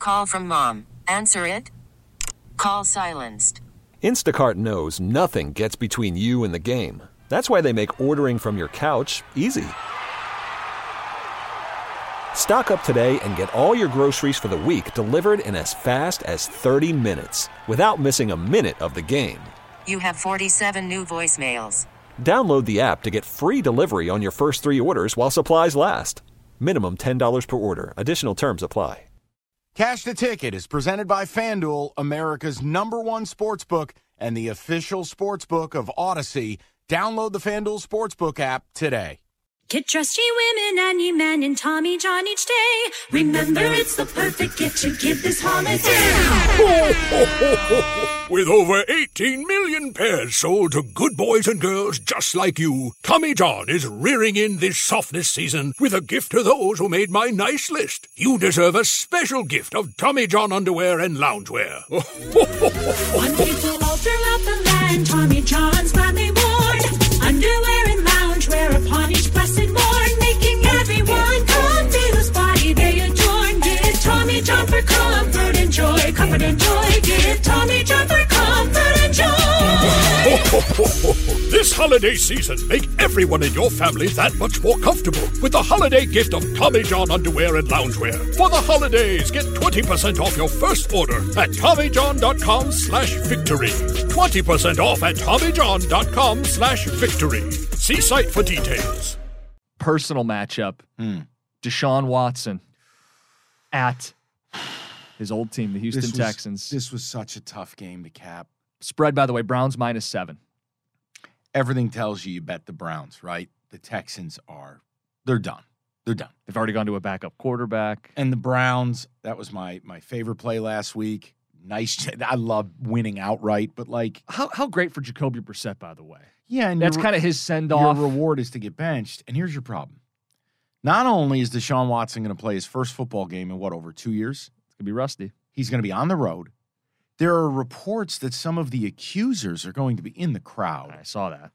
call from mom. Answer it. Call silenced. Instacart knows nothing gets between you and the game. That's why they make ordering from your couch easy. Stock up today and get all your groceries for the week delivered in as fast as 30 minutes without missing a minute of the game. You have 47 new voicemails. Download the app to get free delivery on your first 3 orders while supplies last. Minimum $10 per order. Additional terms apply. Cash the Ticket is presented by FanDuel, America's #1 sportsbook and the official sportsbook of Odyssey. Download the FanDuel Sportsbook app today. Get trusty women and you men in Tommy John each day. Remember, it's the perfect gift to give this holiday. Ho, ho, ho, ho, ho. With over 18 million pairs sold to good boys and girls just like you, Tommy John is rearing in this softness season with a gift to those who made my nice list. You deserve a special gift of Tommy John underwear and loungewear. One people all throughout the land, Tommy John's proudly worn. Underwear and loungewear upon each blessed morn, making everyone come feel his body they adorn. Give Tommy John for comfort and joy, comfort and joy. Give Tommy John for comfort and joy. This holiday season, make everyone in your family that much more comfortable with the holiday gift of Tommy John underwear and loungewear. For the holidays, get 20% off your first order at TommyJohn.com/victory. 20% off at TommyJohn.com/victory. See site for details. Personal matchup. Deshaun Watson at his old team, the Houston Texans. This was such a tough game to cap. Spread, by the way, Browns -7. Everything tells you bet the Browns, right? The Texans they're done. They're done. They've already gone to a backup quarterback. And the Browns, that was my favorite play last week. Nice. I love winning outright, but like. How great for Jacoby Brissett, by the way. Yeah. And that's kind of his send-off. Your reward is to get benched. And here's your problem. Not only is Deshaun Watson going to play his first football game in over 2 years? It's going to be rusty. He's going to be on the road. There are reports that some of the accusers are going to be in the crowd. I saw that.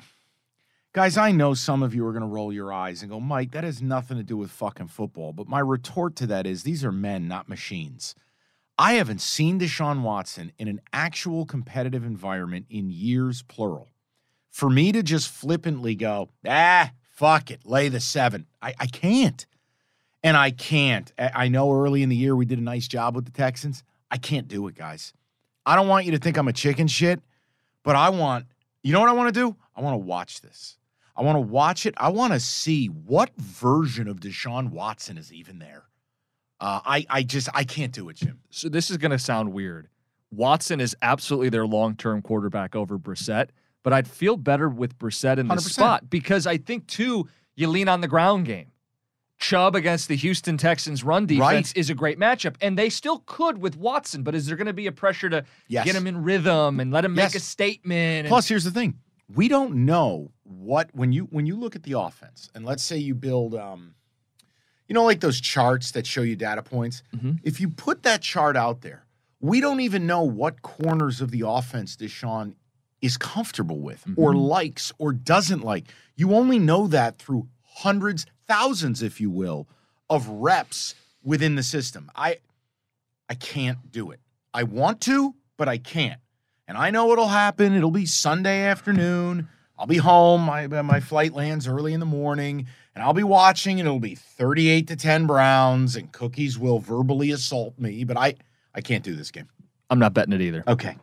Guys, I know some of you are going to roll your eyes and go, Mike, that has nothing to do with fucking football. But my retort to that is these are men, not machines. I haven't seen Deshaun Watson in an actual competitive environment in years, plural. For me to just flippantly go, fuck it, lay the 7. I can't. And I can't. I know early in the year we did a nice job with the Texans. I can't do it, guys. I don't want you to think I'm a chicken shit, but you know what I want to do? I want to watch this. I want to watch it. I want to see what version of Deshaun Watson is even there. I can't do it, Jim. So this is going to sound weird. Watson is absolutely their long-term quarterback over Brissett, but I'd feel better with Brissett in the 100%. spot because I think, too, you lean on the ground game. Chubb against the Houston Texans run defense is a great matchup, and they still could with Watson, but is there going to be a pressure to get him in rhythm and let him make a statement? Plus, here's the thing. We don't know when you look at the offense, and let's say you build, like those charts that show you data points. Mm-hmm. If you put that chart out there, we don't even know what corners of the offense Deshaun is comfortable with or likes or doesn't like. You only know that through hundreds, thousands, if you will, of reps within the system. I can't do it. I want to, but I can't. And I know it'll happen. It'll be Sunday afternoon. I'll be home. My flight lands early in the morning, and I'll be watching, and it'll be 38-10 Browns, and Cookies will verbally assault me. But I can't do this game. I'm not betting it either. Okay.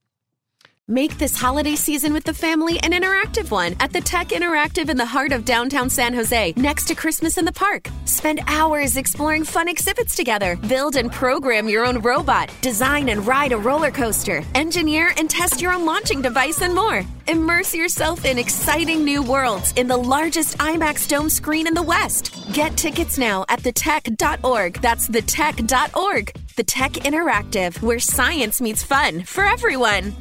Make this holiday season with the family an interactive one at the Tech Interactive in the heart of downtown San Jose, next to Christmas in the Park. Spend hours exploring fun exhibits together. Build and program your own robot. Design and ride a roller coaster. Engineer and test your own launching device and more. Immerse yourself in exciting new worlds in the largest IMAX dome screen in the West. Get tickets now at thetech.org. That's thetech.org. The Tech Interactive, where science meets fun for everyone.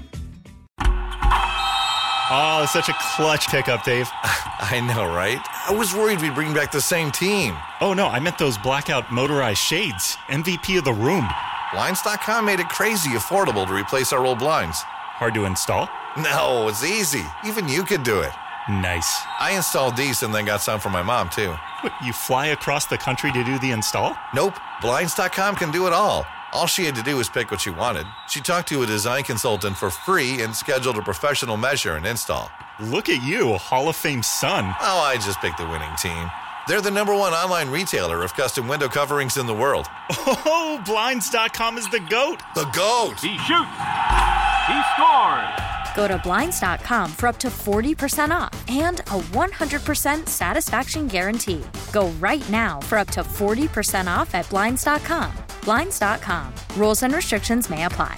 Oh, such a clutch pickup, Dave. I know, right? I was worried we'd bring back the same team. Oh, no, I meant those blackout motorized shades. MVP of the room. Blinds.com made it crazy affordable to replace our old blinds. Hard to install? No, it's easy. Even you could do it. Nice. I installed these and then got some for my mom, too. What, you fly across the country to do the install? Nope. Blinds.com can do it all. All she had to do was pick what she wanted. She talked to a design consultant for free and scheduled a professional measure and install. Look at you, Hall of Fame son. Oh, I just picked the winning team. They're the #1 online retailer of custom window coverings in the world. Oh, Blinds.com is the GOAT. The GOAT. He shoots. He scores. Go to Blinds.com for up to 40% off and a 100% satisfaction guarantee. Go right now for up to 40% off at Blinds.com. Blinds.com. Rules and restrictions may apply.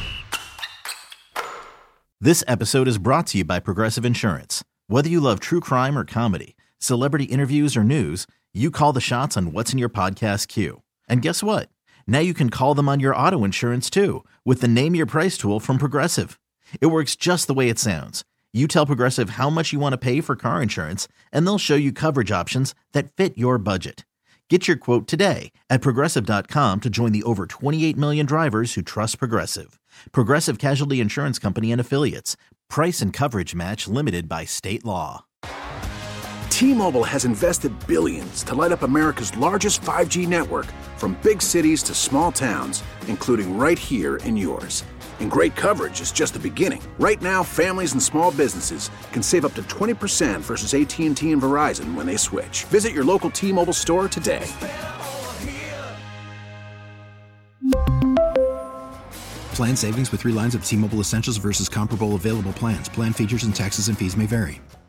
This episode is brought to you by Progressive Insurance. Whether you love true crime or comedy, celebrity interviews or news, you call the shots on what's in your podcast queue. And guess what? Now you can call them on your auto insurance too with the Name Your Price tool from Progressive. It works just the way it sounds. You tell Progressive how much you want to pay for car insurance, and they'll show you coverage options that fit your budget. Get your quote today at Progressive.com to join the over 28 million drivers who trust Progressive. Progressive Casualty Insurance Company and Affiliates. Price and coverage match limited by state law. T-Mobile has invested billions to light up America's largest 5G network, from big cities to small towns, including right here in yours. And great coverage is just the beginning. Right now, families and small businesses can save up to 20% versus AT&T and Verizon when they switch. Visit your local T-Mobile store today. Plan savings with 3 lines of T-Mobile Essentials versus comparable available plans. Plan features and taxes and fees may vary.